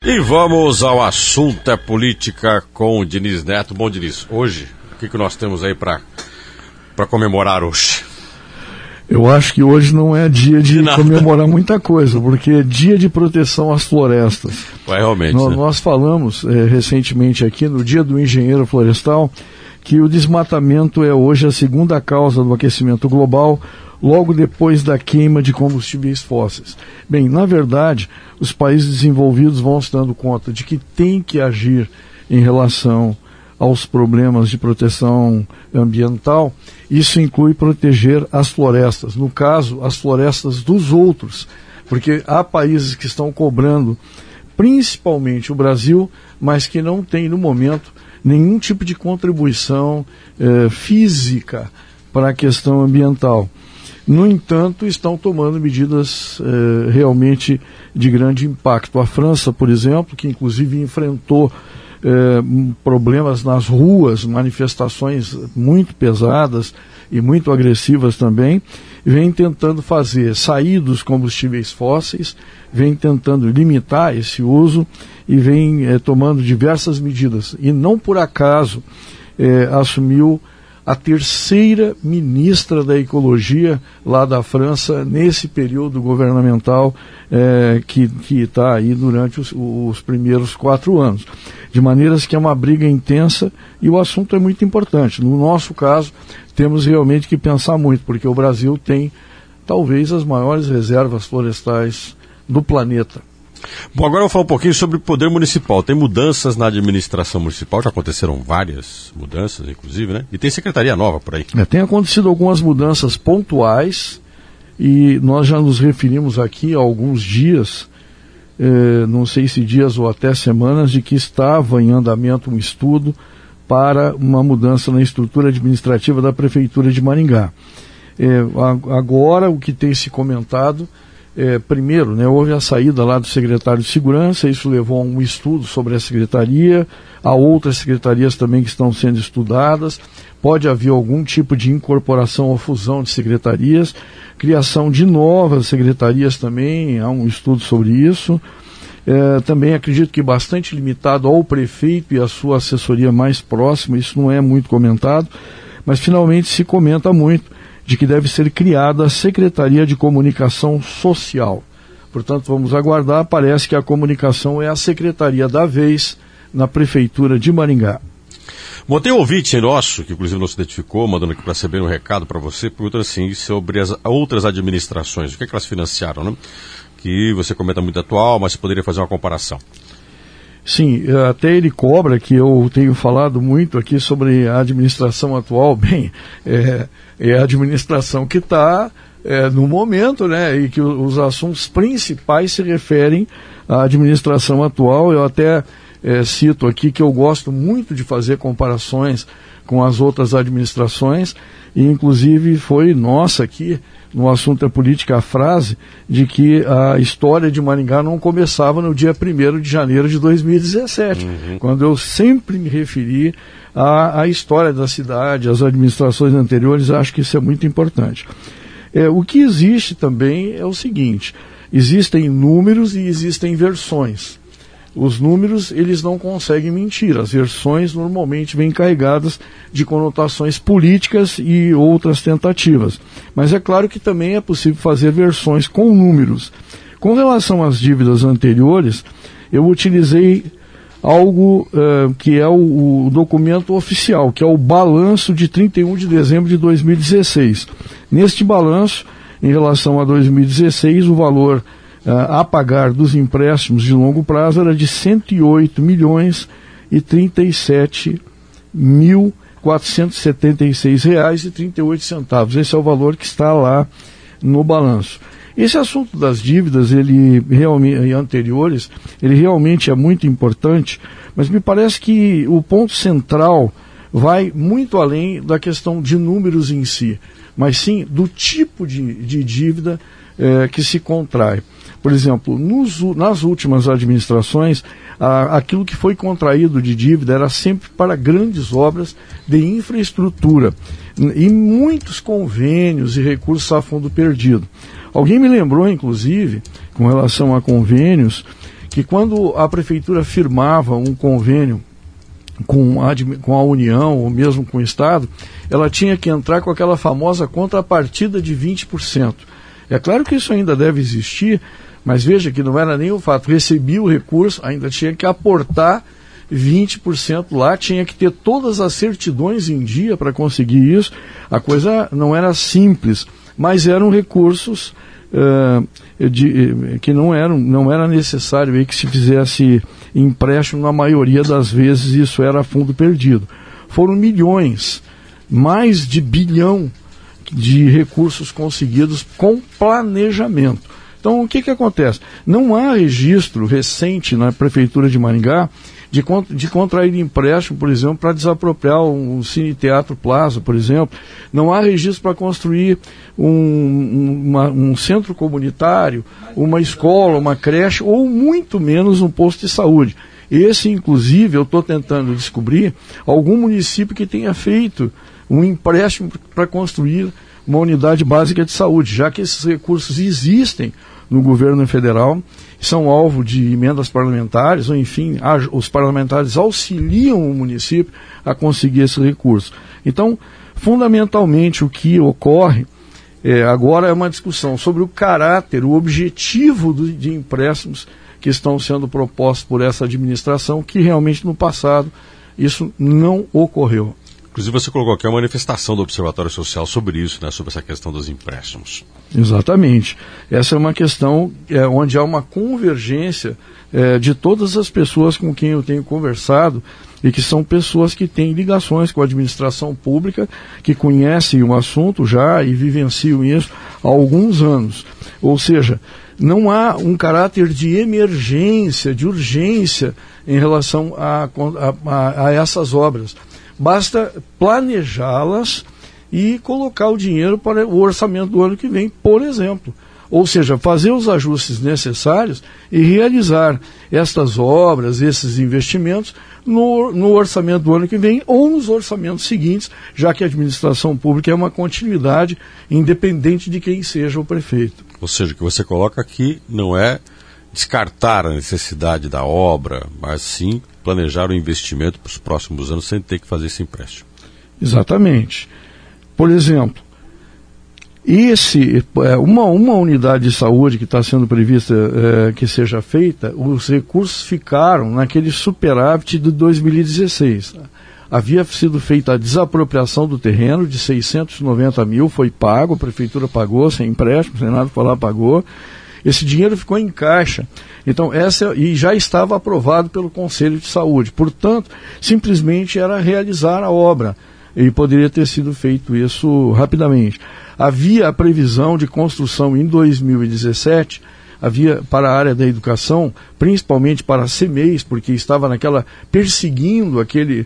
E vamos ao assunto é política com o Diniz Neto. Bom, Diniz, hoje, o que nós temos aí para comemorar hoje? Eu acho que hoje não é dia de comemorar muita coisa, porque é dia de proteção às florestas. Realmente. Nós falamos recentemente aqui, no Dia do Engenheiro Florestal, que o desmatamento é hoje a segunda causa do aquecimento global, logo depois da queima de combustíveis fósseis. Bem, na verdade, os países desenvolvidos vão se dando conta de que tem que agir em relação aos problemas de proteção ambiental. Isso inclui proteger as florestas, no caso, as florestas dos outros, porque há países que estão cobrando, principalmente o Brasil, mas que não tem, no momento, nenhum tipo de contribuição física para a questão ambiental. No entanto, estão tomando medidas realmente de grande impacto. A França, por exemplo, que inclusive enfrentou problemas nas ruas, manifestações muito pesadas e muito agressivas também, vem tentando sair dos combustíveis fósseis, vem tentando limitar esse uso e vem tomando diversas medidas. E não por acaso assumiu a terceira ministra da Ecologia lá da França nesse período governamental que está aí durante os primeiros 4 anos. De maneiras que é uma briga intensa e o assunto é muito importante. No nosso caso, temos realmente que pensar muito, porque o Brasil tem talvez as maiores reservas florestais do planeta. Bom, agora eu vou falar um pouquinho sobre o poder municipal. Tem mudanças na administração municipal, já aconteceram várias mudanças, inclusive, né? E tem secretaria nova por aí. Tem acontecido algumas mudanças pontuais e nós já nos referimos aqui há alguns dias, não sei se dias ou até semanas, de que estava em andamento um estudo para uma mudança na estrutura administrativa da Prefeitura de Maringá. Agora, o que tem se comentado, primeiro, houve a saída lá do secretário de Segurança, isso levou a um estudo sobre a secretaria, há outras secretarias também que estão sendo estudadas, pode haver algum tipo de incorporação ou fusão de secretarias, criação de novas secretarias também, há um estudo sobre isso. Também acredito que bastante limitado ao prefeito e à sua assessoria mais próxima, isso não é muito comentado, mas finalmente se comenta muito de que deve ser criada a Secretaria de Comunicação Social. Portanto, vamos aguardar, parece que a comunicação é a secretaria da vez na Prefeitura de Maringá. Bom, tem um ouvinte nosso, que inclusive não se identificou, mandando aqui para receber um recado para você, perguntando assim, sobre as outras administrações, o que é que elas financiaram, né? Que você comenta muito atual, mas você poderia fazer uma comparação. Sim, até ele cobra que eu tenho falado muito aqui sobre a administração atual. Bem, é a administração que está no momento, né, e que os assuntos principais se referem à administração atual. Eu até cito aqui que eu gosto muito de fazer comparações com as outras administrações, e inclusive foi nossa aqui, no assunto da política, a frase de que a história de Maringá não começava no dia 1º de janeiro de 2017, quando eu sempre me referi à história da cidade, às administrações anteriores. Acho que isso é muito importante. O que existe também é o seguinte: existem números e existem versões. Os números, eles não conseguem mentir. As versões normalmente vêm carregadas de conotações políticas e outras tentativas. Mas é claro que também é possível fazer versões com números. Com relação às dívidas anteriores, eu utilizei algo que é o documento oficial, que é o balanço de 31 de dezembro de 2016. Neste balanço, em relação a 2016, o valor a pagar dos empréstimos de longo prazo era de R$ 108.037.476,38. Esse é o valor que está lá no balanço. Esse assunto das dívidas, anteriores, ele realmente é muito importante, mas me parece que o ponto central vai muito além da questão de números em si, mas sim do tipo de dívida que se contrai. Por exemplo, nas últimas administrações, aquilo que foi contraído de dívida era sempre para grandes obras de infraestrutura e muitos convênios e recursos a fundo perdido. Alguém me lembrou, inclusive, com relação a convênios, que quando a prefeitura firmava um convênio com a União ou mesmo com o Estado, ela tinha que entrar com aquela famosa contrapartida de 20%. É claro que isso ainda deve existir, mas veja que não era nem o fato, recebia o recurso, ainda tinha que aportar 20% lá, tinha que ter todas as certidões em dia para conseguir isso. A coisa não era simples, mas eram recursos que não era necessário aí que se fizesse empréstimo. Na maioria das vezes isso era fundo perdido. Foram milhões, mais de bilhão de recursos conseguidos com planejamento. Então o que acontece? Não há registro recente na Prefeitura de Maringá de contrair empréstimo, por exemplo, para desapropriar um Cine Teatro Plaza, por exemplo. Não há registro para construir um centro comunitário, uma escola, uma creche, ou muito menos um posto de saúde. Esse, inclusive, eu estou tentando descobrir algum município que tenha feito um empréstimo para construir uma unidade básica de saúde, já que esses recursos existem no governo federal, são alvo de emendas parlamentares, ou enfim, os parlamentares auxiliam o município a conseguir esse recurso. Então, fundamentalmente, o que ocorre agora é uma discussão sobre o caráter, o objetivo de empréstimos que estão sendo propostos por essa administração, que realmente no passado isso não ocorreu. Inclusive você colocou aqui a manifestação do Observatório Social sobre isso, né, sobre essa questão dos empréstimos. Exatamente. Essa é uma questão onde há uma convergência de todas as pessoas com quem eu tenho conversado e que são pessoas que têm ligações com a administração pública, que conhecem o assunto já e vivenciam isso há alguns anos. Ou seja, não há um caráter de emergência, de urgência em relação a essas obras. Basta planejá-las e colocar o dinheiro para o orçamento do ano que vem, por exemplo. Ou seja, fazer os ajustes necessários e realizar estas obras, esses investimentos, no orçamento do ano que vem ou nos orçamentos seguintes, já que a administração pública é uma continuidade independente de quem seja o prefeito. Ou seja, o que você coloca aqui não é descartar a necessidade da obra, mas sim planejar o investimento para os próximos anos sem ter que fazer esse empréstimo. Exatamente. Por exemplo, uma unidade de saúde que está sendo prevista que seja feita, os recursos ficaram naquele superávit de 2016. Havia sido feita a desapropriação do terreno de 690 mil, foi pago, a prefeitura pagou, sem empréstimo, sem nada, foi lá, pagou. Esse dinheiro ficou em caixa. Então, e já estava aprovado pelo Conselho de Saúde. Portanto, simplesmente era realizar a obra. E poderia ter sido feito isso rapidamente. Havia a previsão de construção em 2017, havia para a área da educação, principalmente para a CEMEIS, porque estava perseguindo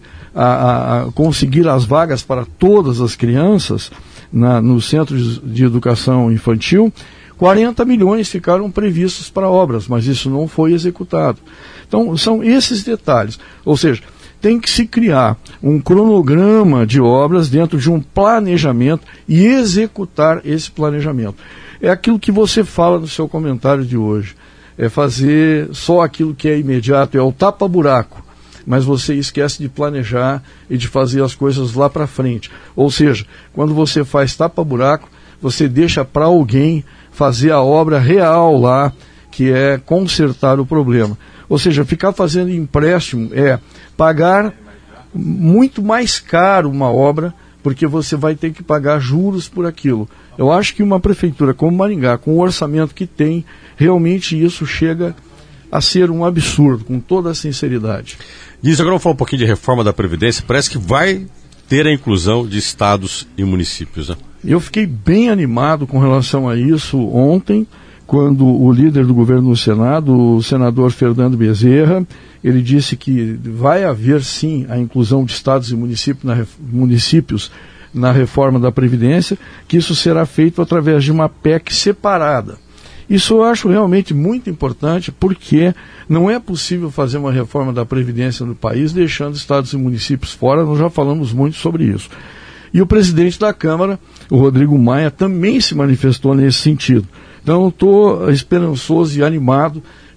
conseguir as vagas para todas as crianças nos centros de educação infantil. 40 milhões ficaram previstos para obras, mas isso não foi executado. Então, são esses detalhes. Ou seja, tem que se criar um cronograma de obras dentro de um planejamento e executar esse planejamento. É aquilo que você fala no seu comentário de hoje. É fazer só aquilo que é imediato, é o tapa-buraco. Mas você esquece de planejar e de fazer as coisas lá para frente. Ou seja, quando você faz tapa-buraco, você deixa para alguém fazer a obra real lá, que é consertar o problema. Ou seja, ficar fazendo empréstimo é pagar muito mais caro uma obra, porque você vai ter que pagar juros por aquilo. Eu acho que uma prefeitura como Maringá, com o orçamento que tem, realmente isso chega a ser um absurdo, com toda a sinceridade. Diz, agora vamos falar um pouquinho de reforma da Previdência. Parece que vai ter a inclusão de estados e municípios, né? Eu fiquei bem animado com relação a isso ontem, quando o líder do governo no Senado, o senador Fernando Bezerra, ele disse que vai haver sim a inclusão de estados e municípios na reforma da Previdência, que isso será feito através de uma PEC separada. Isso eu acho realmente muito importante, porque não é possível fazer uma reforma da Previdência no país deixando estados e municípios fora, nós já falamos muito sobre isso. E o presidente da Câmara, o Rodrigo Maia, também se manifestou nesse sentido. Então eu estou esperançoso e animado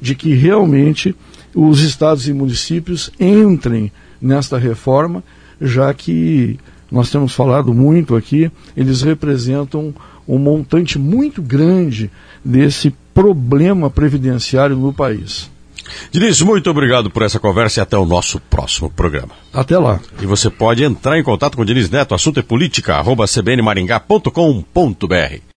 de que realmente os estados e municípios entrem nesta reforma, já que nós temos falado muito aqui, eles representam um montante muito grande desse problema previdenciário no país. Diniz, muito obrigado por essa conversa e até o nosso próximo programa. Até lá. E você pode entrar em contato com o Diniz Neto, assunto é política, @cbnmaringá.com.br.